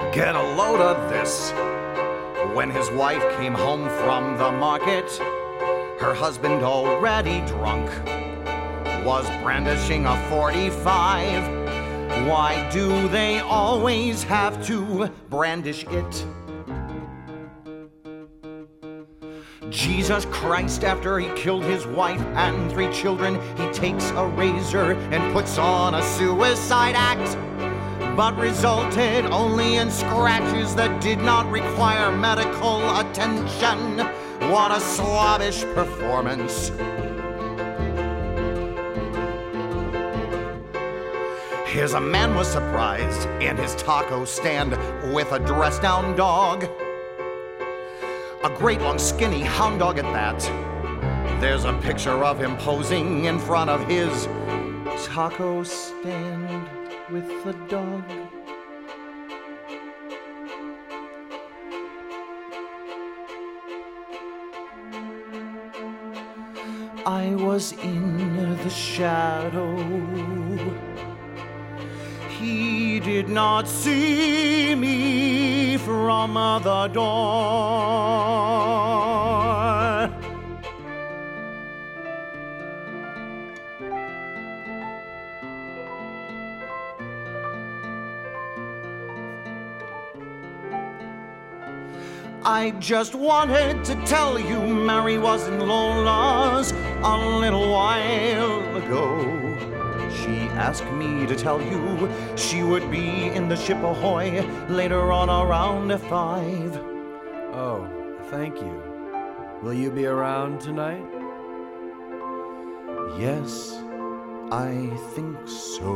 Get a load of this. When his wife came home from the market, her husband, already drunk, was brandishing a 45. Why do they always have to brandish it? Jesus Christ, after he killed his wife and 3 children, he takes a razor and puts on a suicide act, but resulted only in scratches that did not require medical attention. What a slobbish performance. Here's a man was surprised in his taco stand with a dressed-down dog. A great long skinny hound dog at that. There's a picture of him posing in front of his taco stand with the dog. I was in the shadow. He did not see me from the door. I just wanted to tell you Mary was in Lola's a little while ago. She asked me to tell you she would be in the ship ahoy later on around 5. Oh, thank you. Will you be around tonight? Yes, I think so.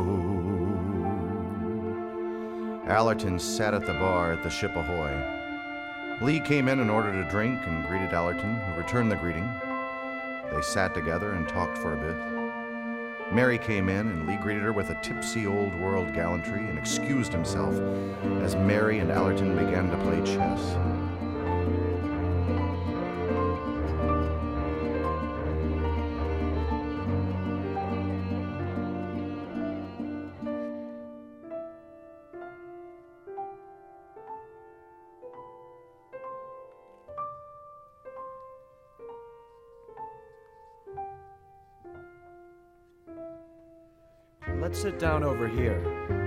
Allerton sat at the bar at the ship ahoy. Lee came in and ordered a drink and greeted Allerton, who returned the greeting. They sat together and talked for a bit. Mary came in, and Lee greeted her with a tipsy old-world gallantry and excused himself as Mary and Allerton began to play chess. Let's sit down over here.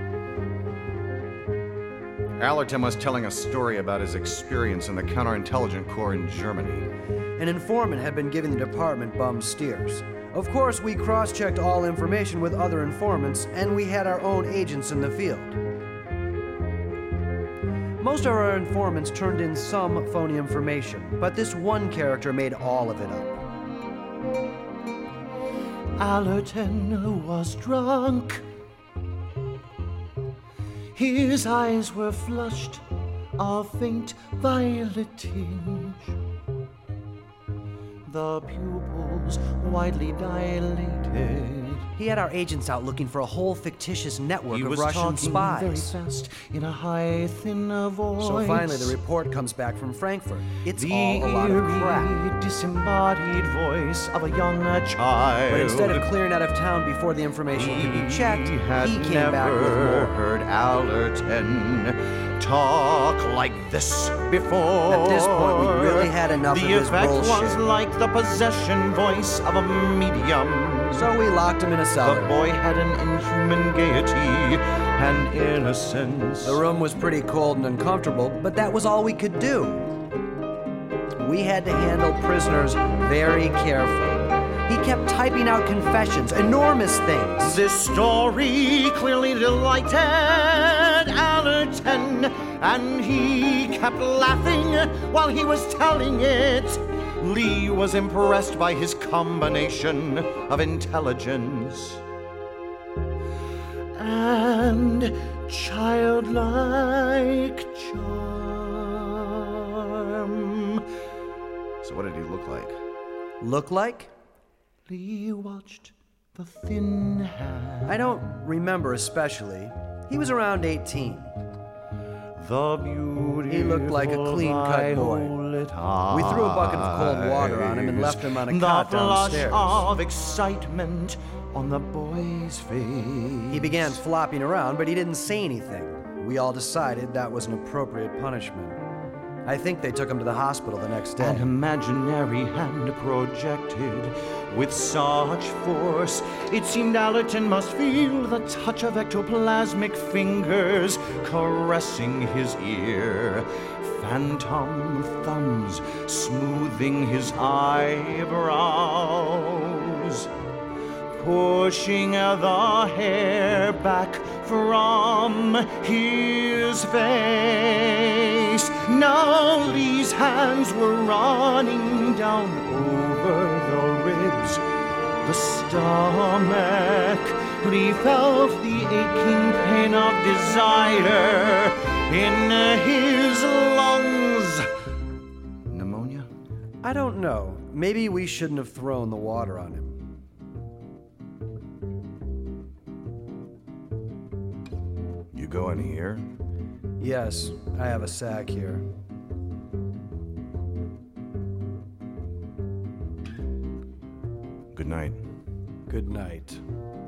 Allerton was telling a story about his experience in the counterintelligence corps in Germany. An informant had been giving the department bum steers. Of course, we cross-checked all information with other informants, and we had our own agents in the field. Most of our informants turned in some phony information, but this one character made all of it up. Allerton was drunk. His eyes were flushed, a faint violet tinge. The pupils widely dilated. He had our agents out looking for a whole fictitious network of Russian spies. He was talking very fast in a high, thin voice. So finally the report comes back from Frankfurt. It's all a lot of crap. The disembodied voice of a young child. But instead of clearing out of town before the information could be checked, he came back with more. Never heard Allerton talk like this before. At this point, we really had enough of his bullshit. The effect was like the possession voice of a medium. So we locked him in a cellar. The boy had an inhuman gaiety and innocence. The room was pretty cold and uncomfortable, but that was all we could do. We had to handle prisoners very carefully. He kept typing out confessions, enormous things. This story clearly delighted Allerton, and he kept laughing while he was telling it. Lee was impressed by his combination of intelligence and childlike charm. So what did he look like? Look like? Lee watched the thin hand. I don't remember especially. He was around 18. The beautiful he looked like a clean-cut boy. We threw a bucket of cold water on him and left him on a cot downstairs. The flush of excitement on the boy's face. He began flopping around, but he didn't say anything. we all decided that was an appropriate punishment. I think they took him to the hospital the next day. An imaginary hand projected with such force, it seemed Allerton must feel the touch of ectoplasmic fingers caressing his ear, phantom thumbs smoothing his eyebrows, pushing the hair back from his face. Now Lee's hands were running down over the ribs, the stomach. Lee felt the aching pain of desire in his lungs. Pneumonia? I don't know. Maybe we shouldn't have thrown the water on him. You go in here? Yes, I have a sack here. Good night. Good night.